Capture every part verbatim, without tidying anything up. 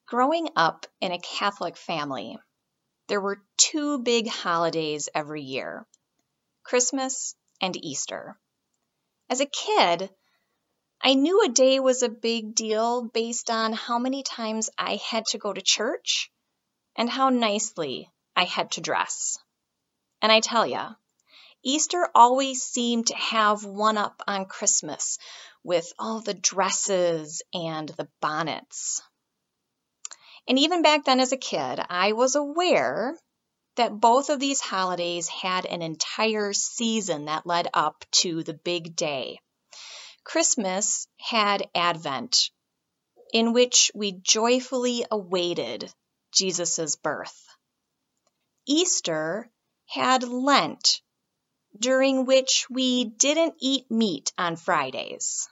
Growing up in a Catholic family, there were two big holidays every year, Christmas and Easter. As a kid, I knew a day was a big deal based on how many times I had to go to church and how nicely I had to dress. And I tell ya, Easter always seemed to have one up on Christmas with all the dresses and the bonnets. And even back then as a kid, I was aware that both of these holidays had an entire season that led up to the big day. Christmas had Advent, in which we joyfully awaited Jesus' birth. Easter had Lent, during which we didn't eat meat on Fridays.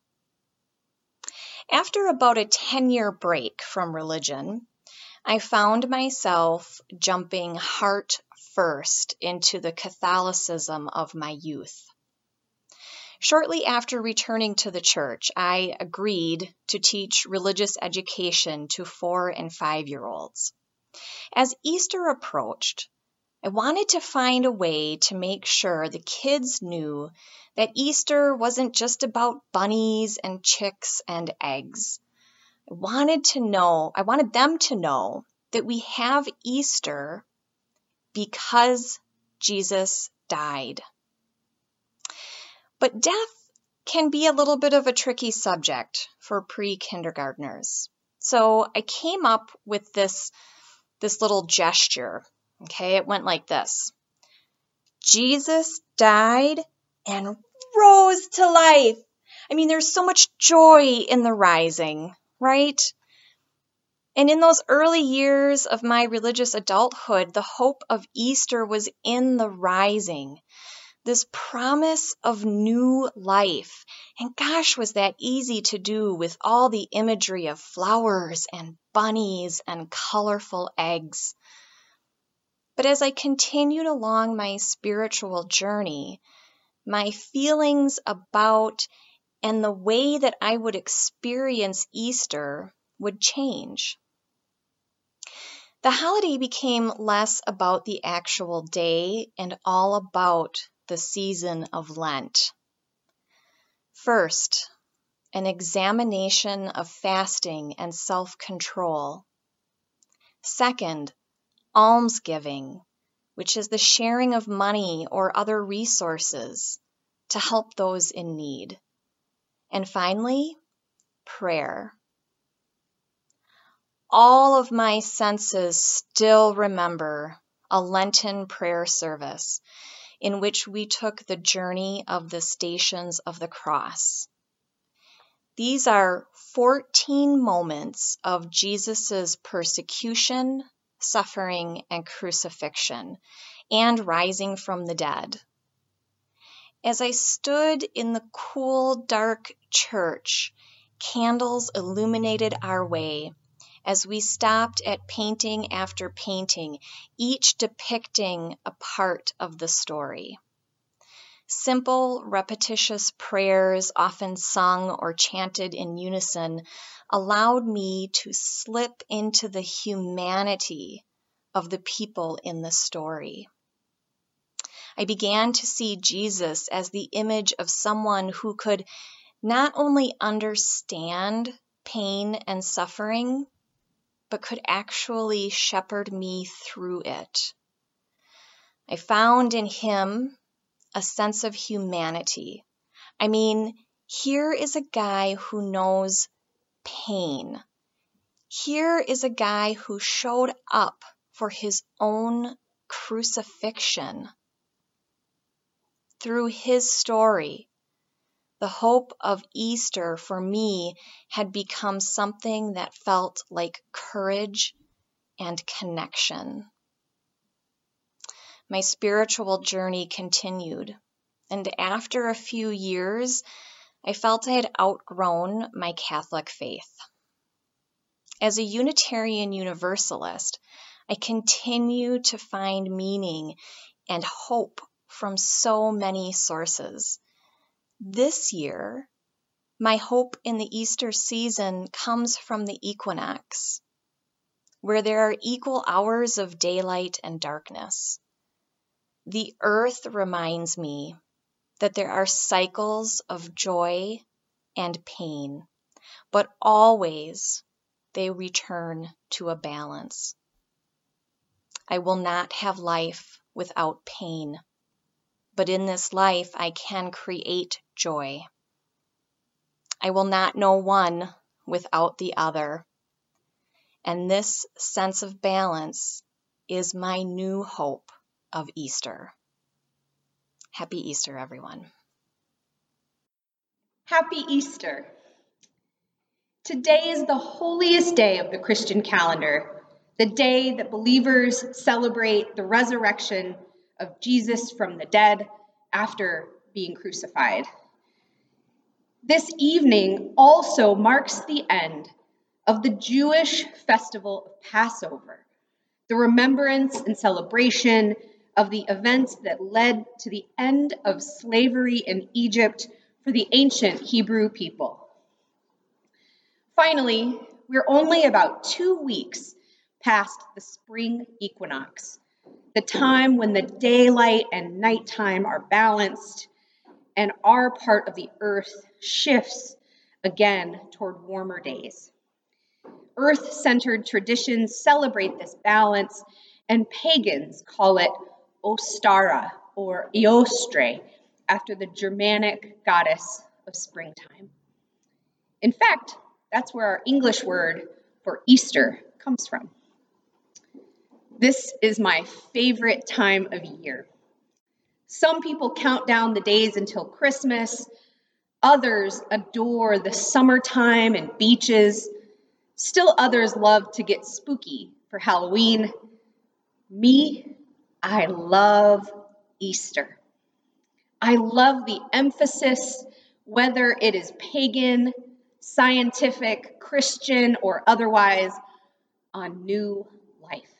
After about a ten-year break from religion, I found myself jumping heart first into the Catholicism of my youth. Shortly after returning to the church, I agreed to teach religious education to four and five-year-olds. As Easter approached, I wanted to find a way to make sure the kids knew that Easter wasn't just about bunnies and chicks and eggs. I wanted to know, I wanted them to know that we have Easter because Jesus died. But death can be a little bit of a tricky subject for pre-kindergartners. So I came up with this, this little gesture. Okay, it went like this. Jesus died and rose to life. I mean, there's so much joy in the rising, right? And in those early years of my religious adulthood, the hope of Easter was in the rising, this promise of new life. And gosh, was that easy to do with all the imagery of flowers and bunnies and colorful eggs. But as I continued along my spiritual journey, my feelings about and the way that I would experience Easter would change. The holiday became less about the actual day and all about the season of Lent. First, an examination of fasting and self-control. Second, almsgiving, which is the sharing of money or other resources to help those in need. And finally, prayer. All of my senses still remember a Lenten prayer service in which we took the journey of the Stations of the Cross. These are fourteen moments of Jesus' persecution, suffering, and crucifixion, and rising from the dead. As I stood in the cool, dark church, candles illuminated our way as we stopped at painting after painting, each depicting a part of the story. Simple, repetitious prayers, often sung or chanted in unison, allowed me to slip into the humanity of the people in the story. I began to see Jesus as the image of someone who could not only understand pain and suffering, but could actually shepherd me through it. I found in him a sense of humanity. I mean, here is a guy who knows pain. Here is a guy who showed up for his own crucifixion. Through his story, the hope of Easter for me had become something that felt like courage and connection. My spiritual journey continued, and after a few years, I felt I had outgrown my Catholic faith. As a Unitarian Universalist, I continue to find meaning and hope from so many sources. This year, my hope in the Easter season comes from the equinox, where there are equal hours of daylight and darkness. The earth reminds me that there are cycles of joy and pain, but always they return to a balance. I will not have life without pain, but in this life I can create joy. I will not know one without the other, and this sense of balance is my new hope of Easter. Happy Easter, everyone. Happy Easter. Today is the holiest day of the Christian calendar, the day that believers celebrate the resurrection of Jesus from the dead after being crucified. This evening also marks the end of the Jewish festival of Passover, the remembrance and celebration of the events that led to the end of slavery in Egypt for the ancient Hebrew people. Finally, we're only about two weeks past the spring equinox, the time when the daylight and nighttime are balanced and our part of the earth shifts again toward warmer days. Earth-centered traditions celebrate this balance, and pagans call it Ostara or Eostre, after the Germanic goddess of springtime. In fact, that's where our English word for Easter comes from. This is my favorite time of year. Some people count down the days until Christmas. Others adore the summertime and beaches. Still others love to get spooky for Halloween. Me, I love Easter. I love the emphasis, whether it is pagan, scientific, Christian, or otherwise, on new life.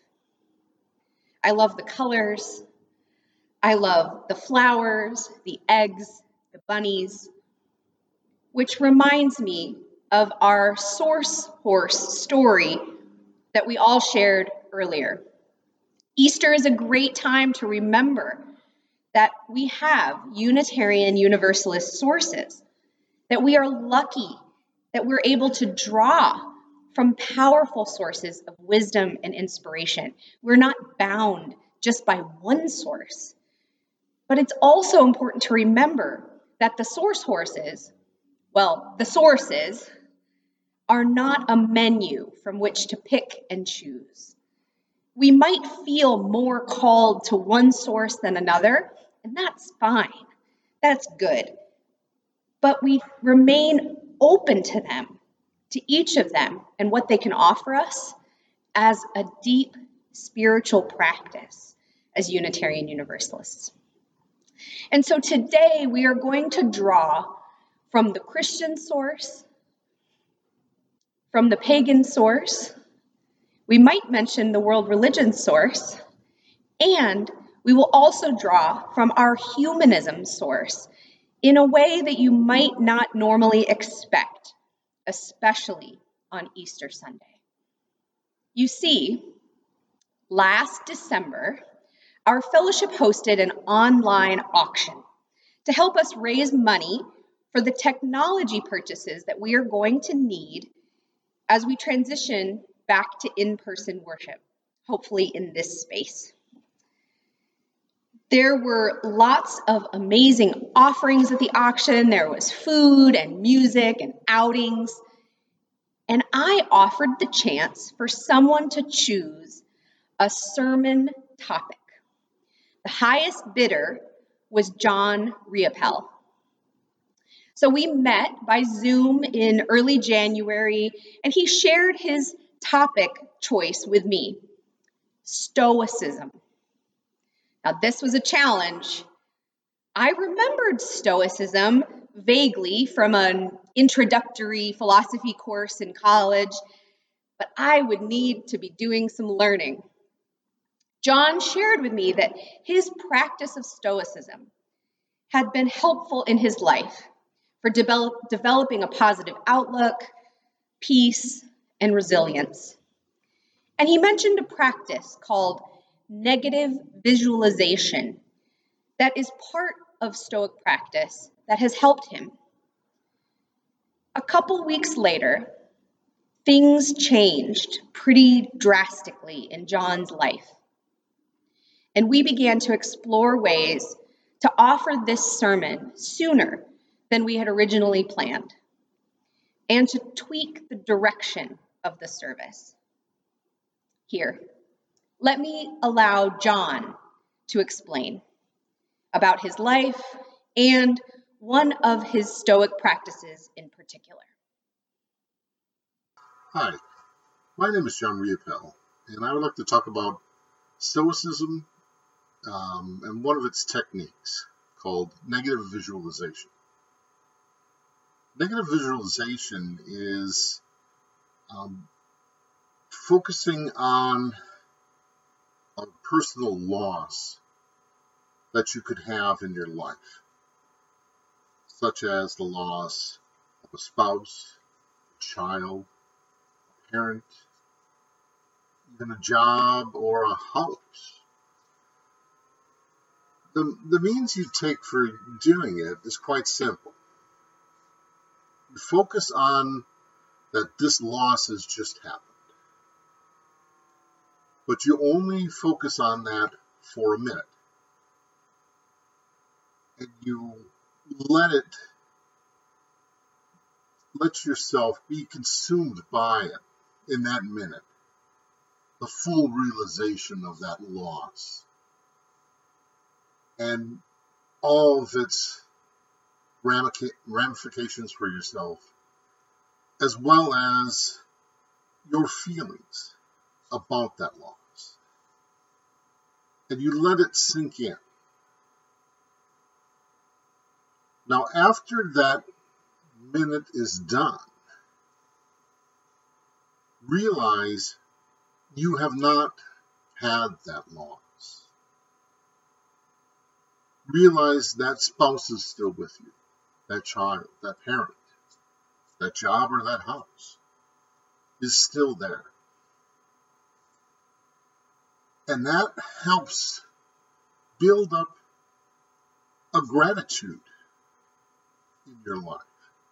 I love the colors. I love the flowers, the eggs, the bunnies, which reminds me of our source horse story that we all shared earlier. Easter is a great time to remember that we have Unitarian Universalist sources, that we are lucky that we're able to draw from powerful sources of wisdom and inspiration. We're not bound just by one source. But it's also important to remember that the source horses, well, the sources, are not a menu from which to pick and choose. We might feel more called to one source than another, and that's fine. That's good. But we remain open to them, to each of them, and what they can offer us as a deep spiritual practice as Unitarian Universalists. And so today we are going to draw from the Christian source, from the pagan source, we might mention the world religion source, and we will also draw from our humanism source in a way that you might not normally expect, especially on Easter Sunday. You see, last December, our fellowship hosted an online auction to help us raise money for the technology purchases that we are going to need as we transition back to in-person worship, hopefully in this space. There were lots of amazing offerings at the auction. There was food and music and outings. And I offered the chance for someone to choose a sermon topic. The highest bidder was John Riopel. So we met by Zoom in early January, and he shared his topic choice with me, Stoicism. Now, this was a challenge. I remembered Stoicism vaguely from an introductory philosophy course in college, but I would need to be doing some learning. John shared with me that his practice of Stoicism had been helpful in his life for develop, developing a positive outlook, peace, and resilience. And he mentioned a practice called negative visualization that is part of Stoic practice that has helped him. A couple weeks later, things changed pretty drastically in John's life. And we began to explore ways to offer this sermon sooner than we had originally planned, and to tweak the direction of the service. Here, let me allow John to explain about his life and one of his Stoic practices in particular. Hi, my name is John Riopel, and I would like to talk about Stoicism um, and one of its techniques called negative visualization. Negative visualization is um, focusing on a personal loss that you could have in your life, such as the loss of a spouse, a child, a parent, even a job or a house. The, the means you take for doing it is quite simple. You focus on that this loss has just happened, but you only focus on that for a minute, and you let it, let yourself be consumed by it in that minute, the full realization of that loss and all of its ramifications for yourself, as well as your feelings about that loss. And you let it sink in. Now, after that minute is done, realize you have not had that loss. Realize that spouse is still with you, that child, that parent, that job, or that house is still there. And that helps build up a gratitude in your life.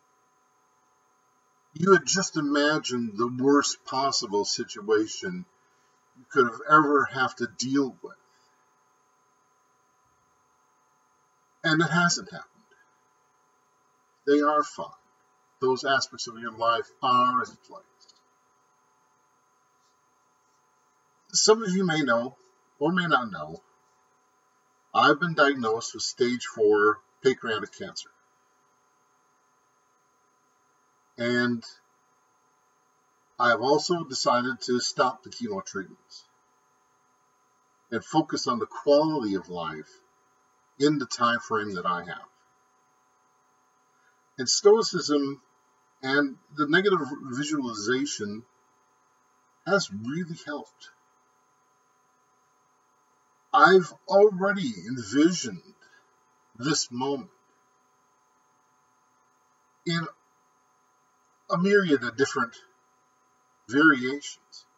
You had just imagined the worst possible situation you could have ever have to deal with. And it hasn't happened. They are fine. Those aspects of your life are in place. Some of you may know, or may not know, I've been diagnosed with stage four pancreatic cancer. And I have also decided to stop the chemo treatments and focus on the quality of life in the time frame that I have. And Stoicism and the negative visualization has really helped. I've already envisioned this moment in a myriad of different variations.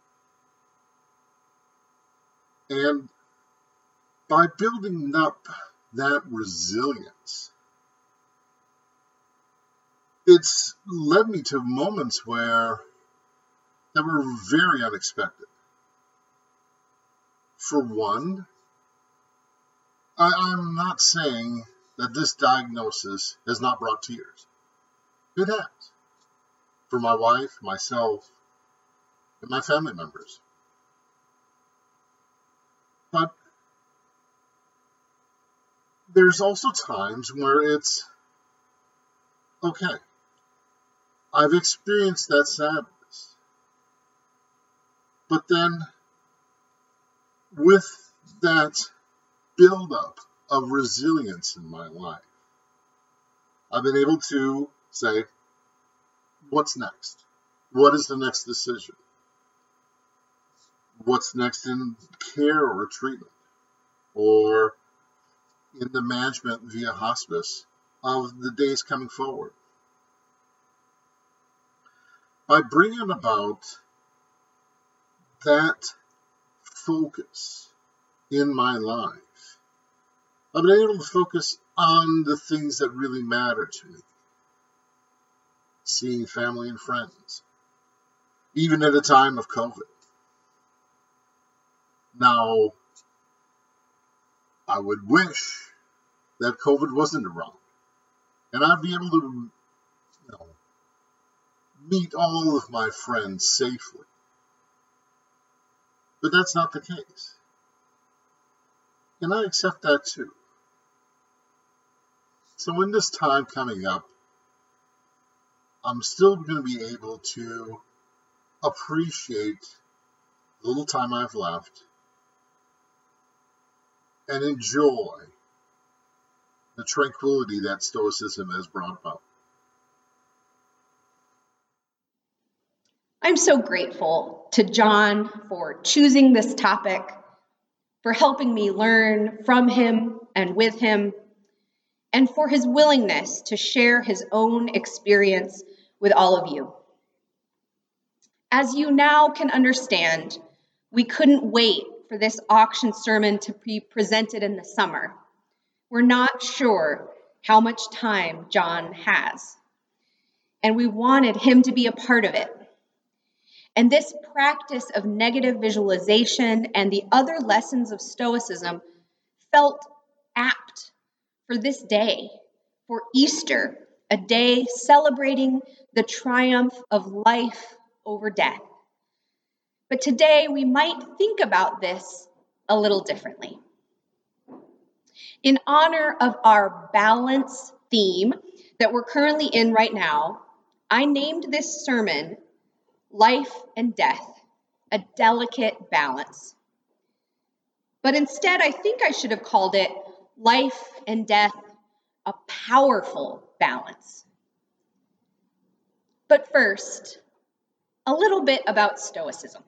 And by building up that resilience, it's led me to moments where that were very unexpected. For one, I, I'm not saying that this diagnosis has not brought tears. It has. For my wife, myself, and my family members. But there's also times where it's, okay, I've experienced that sadness. But then, with that buildup of resilience in my life, I've been able to say, what's next? What is the next decision? What's next in care or treatment? Or in the management via hospice of the days coming forward? By bringing about that focus in my life, I've been able to focus on the things that really matter to me. Seeing family and friends, even at a time of COVID. Now, I would wish that COVID wasn't around, and I'd be able to, you know, meet all of my friends safely. But that's not the case. And I accept that too. So in this time coming up, I'm still going to be able to appreciate the little time I've left and enjoy the tranquility that Stoicism has brought about. I'm so grateful to John for choosing this topic, for helping me learn from him and with him, and for his willingness to share his own experience with all of you. As you now can understand, we couldn't wait for this auction sermon to be presented in the summer. We're not sure how much time John has, and we wanted him to be a part of it. And this practice of negative visualization and the other lessons of Stoicism felt apt for this day, for Easter, a day celebrating the triumph of life over death. But today we might think about this a little differently. In honor of our balance theme that we're currently in right now, I named this sermon Life and Death, a Delicate Balance. But instead, I think I should have called it Life and Death, a Powerful Balance. But first, a little bit about Stoicism.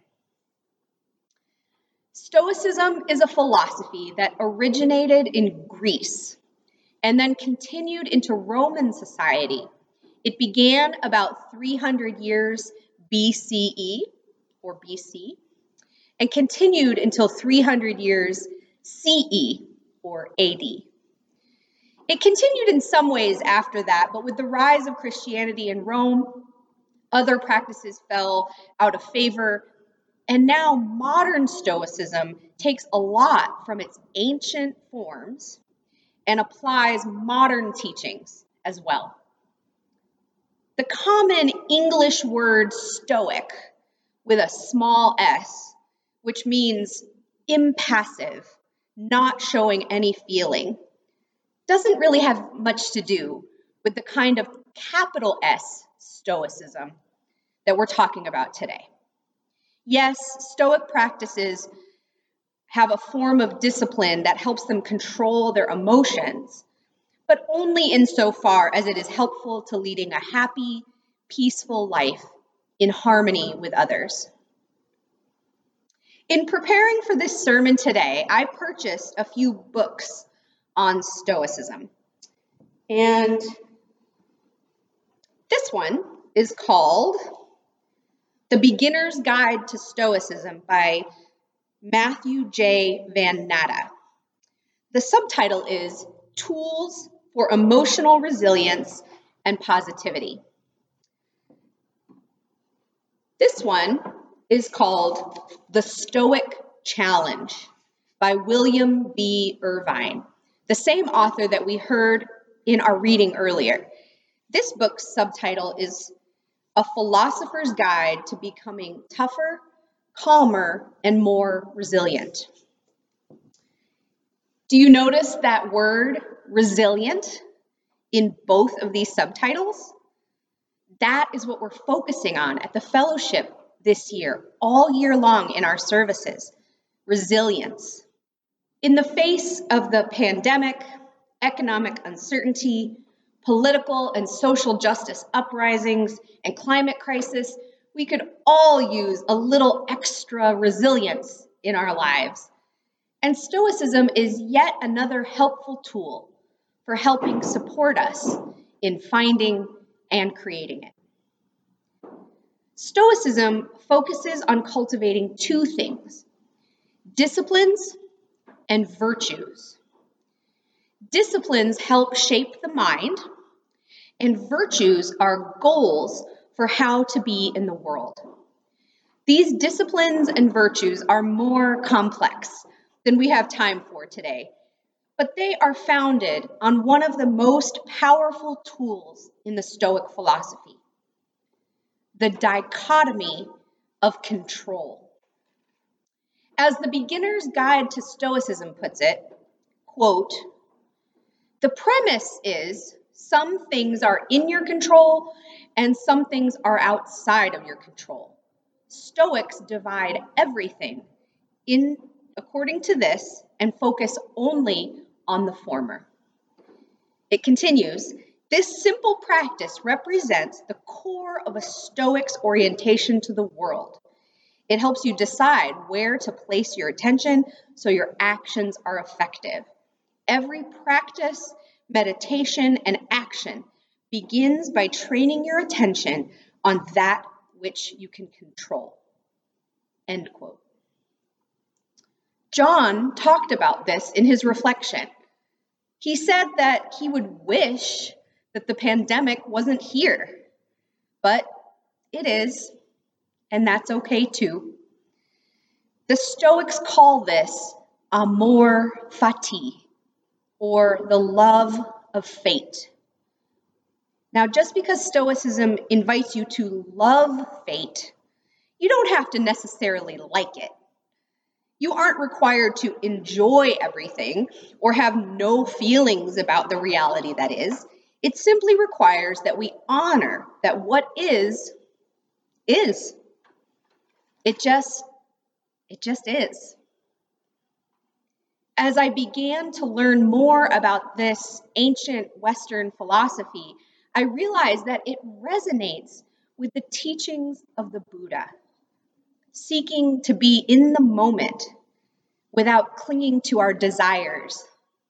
Stoicism is a philosophy that originated in Greece and then continued into Roman society. It began about three hundred years B C E, or B C, and continued until three hundred years C E, or A D. It continued in some ways after that, but with the rise of Christianity in Rome, other practices fell out of favor, and now modern Stoicism takes a lot from its ancient forms and applies modern teachings as well. The common English word stoic with a small s, which means impassive, not showing any feeling, doesn't really have much to do with the kind of capital S Stoicism that we're talking about today. Yes, Stoic practices have a form of discipline that helps them control their emotions, but only insofar as it is helpful to leading a happy, peaceful life in harmony with others. In preparing for this sermon today, I purchased a few books on Stoicism. And this one is called The Beginner's Guide to Stoicism by Matthew J. Van Natta. The subtitle is Tools for Emotional Resilience and Positivity. This one is called The Stoic Challenge by William B. Irvine, the same author that we heard in our reading earlier. This book's subtitle is A Philosopher's Guide to Becoming Tougher, Calmer, and More Resilient. Do you notice that word resilient in both of these subtitles? That is what we're focusing on at the fellowship this year, all year long in our services, resilience. In the face of the pandemic, economic uncertainty, political and social justice uprisings, and climate crisis, we could all use a little extra resilience in our lives. And Stoicism is yet another helpful tool for helping support us in finding and creating it. Stoicism focuses on cultivating two things: disciplines and virtues. Disciplines help shape the mind, and virtues are goals for how to be in the world. These disciplines and virtues are more complex than we have time for today, but they are founded on one of the most powerful tools in the Stoic philosophy: the dichotomy of control. As the Beginner's Guide to Stoicism puts it, quote, "The premise is some things are in your control and some things are outside of your control. Stoics divide everything in according to this and focus only on the former." It continues, "This simple practice represents the core of a Stoic's orientation to the world. It helps you decide where to place your attention so your actions are effective. Every practice, meditation, and action begins by training your attention on that which you can control." End quote. John talked about this in his reflection. He said that he would wish that the pandemic wasn't here, but it is, and that's okay too. The Stoics call this amor fati, or the love of fate. Now, just because Stoicism invites you to love fate, you don't have to necessarily like it. You aren't required to enjoy everything or have no feelings about the reality that is. It simply requires that we honor that what is, is. It just, it just is. As I began to learn more about this ancient Western philosophy, I realized that it resonates with the teachings of the Buddha, seeking to be in the moment without clinging to our desires.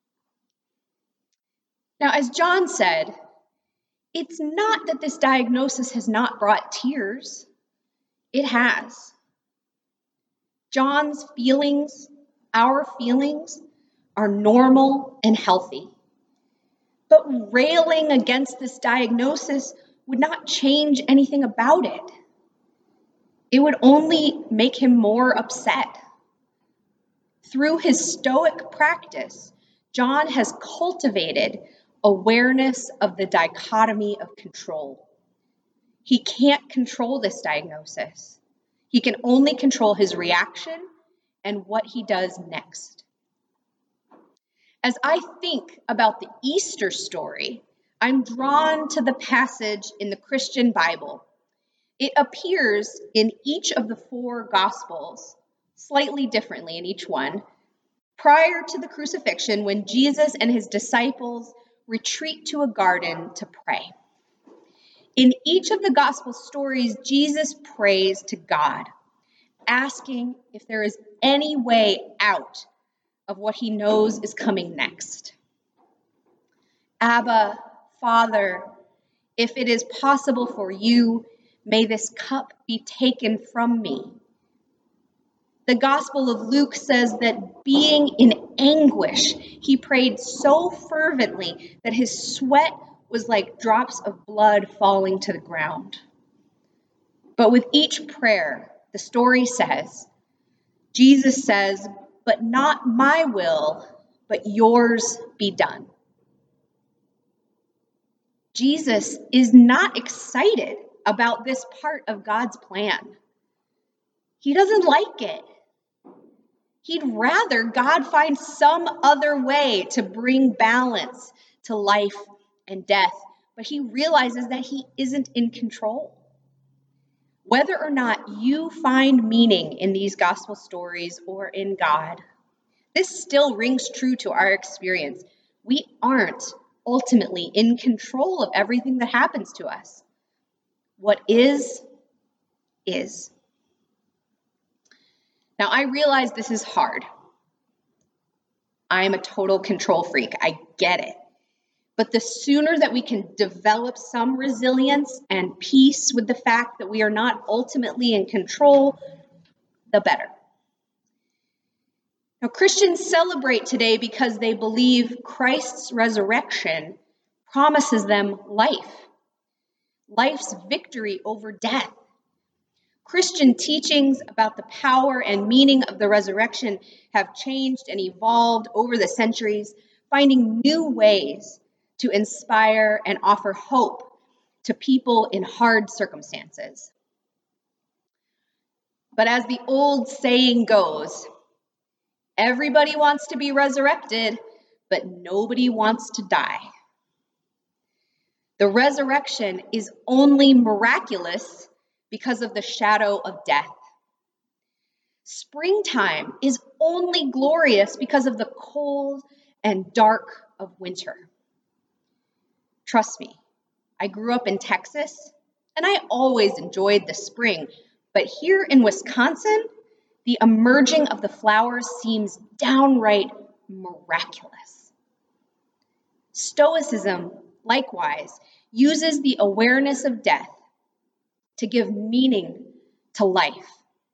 Now, as John said, it's not that this diagnosis has not brought tears. It has. John's feelings, our feelings, are normal and healthy. But railing against this diagnosis would not change anything about it. It would only make him more upset. Through his Stoic practice, John has cultivated awareness of the dichotomy of control. He can't control this diagnosis. He can only control his reaction and what he does next. As I think about the Easter story, I'm drawn to the passage in the Christian Bible. It appears in each of the four Gospels, slightly differently in each one, prior to the crucifixion, when Jesus and his disciples retreat to a garden to pray. In each of the Gospel stories, Jesus prays to God, asking if there is any way out of what he knows is coming next. Abba, Father, if it is possible for you, may this cup be taken from me. The Gospel of Luke says that being in anguish, he prayed so fervently that his sweat was like drops of blood falling to the ground. But with each prayer, the story says, Jesus says, "But not my will, but yours be done." Jesus is not excited about this part of God's plan. He doesn't like it. He'd rather God find some other way to bring balance to life and death, but he realizes that he isn't in control. Whether or not you find meaning in these gospel stories or in God, this still rings true to our experience. We aren't ultimately in control of everything that happens to us. What is, is. Now, I realize this is hard. I am a total control freak. I get it. But the sooner that we can develop some resilience and peace with the fact that we are not ultimately in control, the better. Now, Christians celebrate today because they believe Christ's resurrection promises them life, life's victory over death. Christian teachings about the power and meaning of the resurrection have changed and evolved over the centuries, finding new ways to inspire and offer hope to people in hard circumstances. But as the old saying goes, everybody wants to be resurrected, but nobody wants to die. The resurrection is only miraculous because of the shadow of death. Springtime is only glorious because of the cold and dark of winter. Trust me, I grew up in Texas, and I always enjoyed the spring, but here in Wisconsin, the emerging of the flowers seems downright miraculous. Stoicism, likewise, uses the awareness of death to give meaning to life.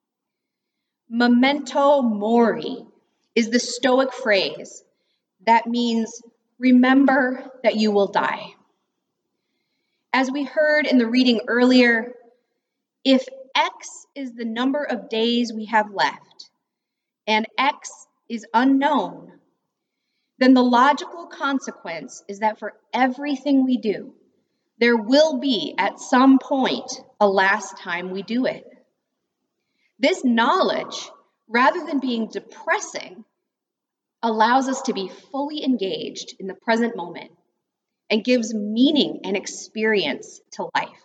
Memento mori is the Stoic phrase that means remember that you will die. As we heard in the reading earlier, if X is the number of days we have left and X is unknown, then the logical consequence is that for everything we do, there will be at some point a last time we do it. This knowledge, rather than being depressing, allows us to be fully engaged in the present moment and gives meaning and experience to life.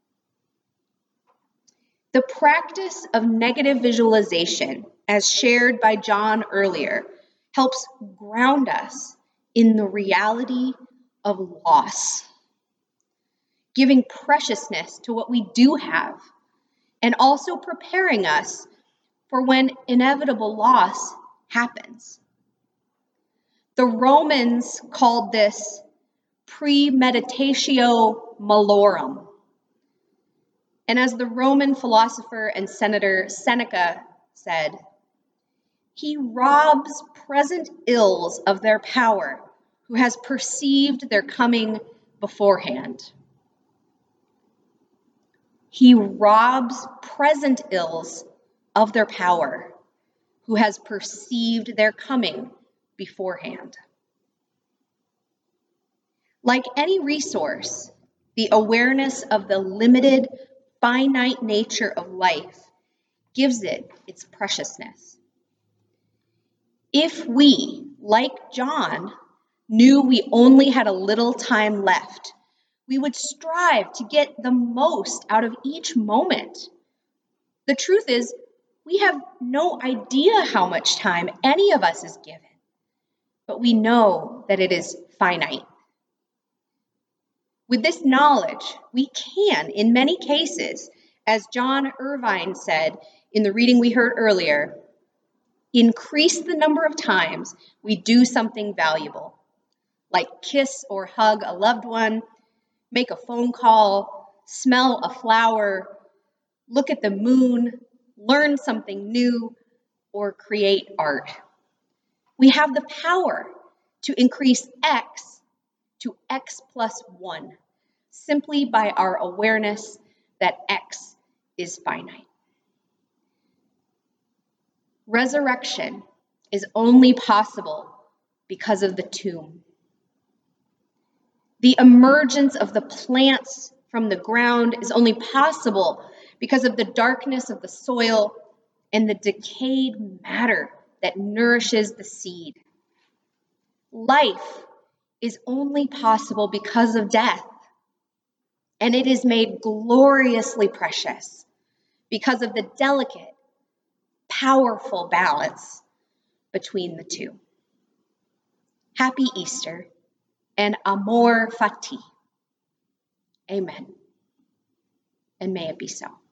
The practice of negative visualization, as shared by John earlier, helps ground us in the reality of loss, giving preciousness to what we do have, and also preparing us for when inevitable loss happens. The Romans called this premeditatio malorum. And as the Roman philosopher and senator Seneca said, he robs present ills of their power who has perceived their coming beforehand. He robs present ills of their power who has perceived their coming beforehand. Like any resource, the awareness of the limited, finite nature of life gives it its preciousness. If we, like John, knew we only had a little time left, we would strive to get the most out of each moment. The truth is, we have no idea how much time any of us is given, but we know that it is finite. With this knowledge, we can, in many cases, as John Irvine said in the reading we heard earlier, increase the number of times we do something valuable, like kiss or hug a loved one, make a phone call, smell a flower, look at the moon, learn something new, or create art. We have the power to increase X to X plus one, simply by our awareness that X is finite. Resurrection is only possible because of the tomb. The emergence of the plants from the ground is only possible because of the darkness of the soil and the decayed matter that nourishes the seed. Life is only possible because of death, and it is made gloriously precious because of the delicate, powerful balance between the two. Happy Easter and Amor Fati. Amen. And may it be so.